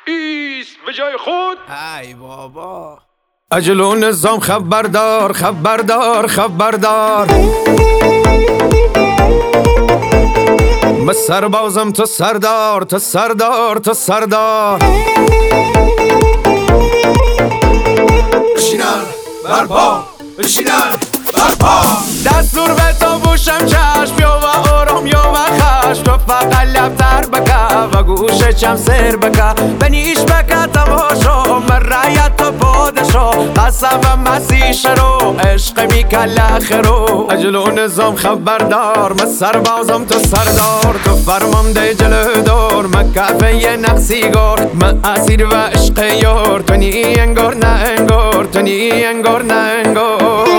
ایست به جای خود. ای بابا اجل و نظام خبردار خبردار خبردار، من سربازم تو سردار تو سردار تو سردار. بشینن برپا بشینن برپا، دستور به تو بوشم چشم یا و آرام یا و خشم، تو فقط لبتر بکه و گوش چم سر بکه، بنیش بکه تماشا من رایت تو پادشا، قسم و مسیح رو عشق میکل اخرو. اجل و نظام خبردار من سربازم تو سردار، تو فرمانده جلو دار من کفه نقصیگار، من اسیر و عشق یار، تو نی انگار نه انگار تو نی انگار نه انگار.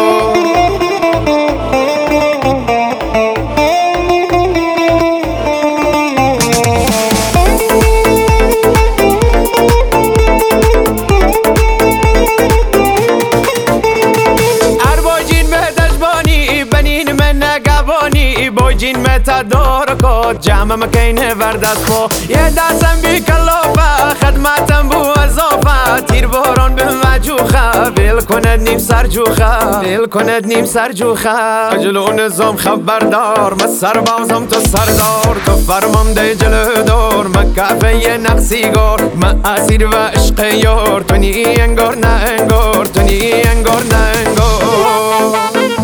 بوجین متدار کو جمع مکینه وردست کو یه دستم بی کلافه خدمتم بو اضافه، تیر باران به مجوخه بیل کند نیم سر جوخه بیل کند نیم سر جوخه. اجل و نظام خبردار من سربازم تو سردار، تو فرمانده جلو دار من کفه نقصیگار، من اسیر و عشق یار، تو نی انگار نه انگار تو نی انگار نه انگار.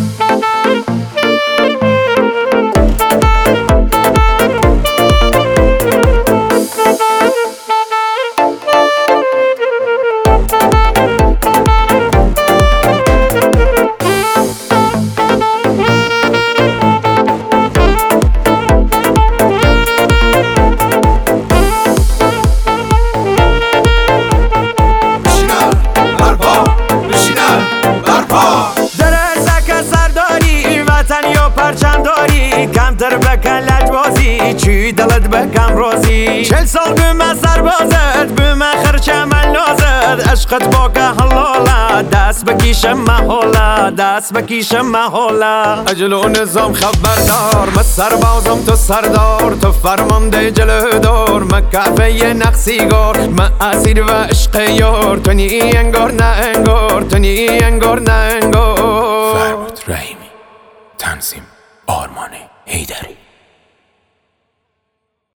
کمتر بکن لجبازی چی دلت بکم رازی، 40 سال بومه سربازت بومه خرچه من لازد، عشقت با که حلاله دست بکیشم محاله دست بکیشم محاله. اجل و نظام خبردار من سربازم تو سردار، تو فرمانده جلو دار من کفه نقصیگار، من اسیر و عشق یار، تو نی انگار نه انگار تو نی انگار نه انگار. فرمود رحیمی، تنظیم آرمان حیدری.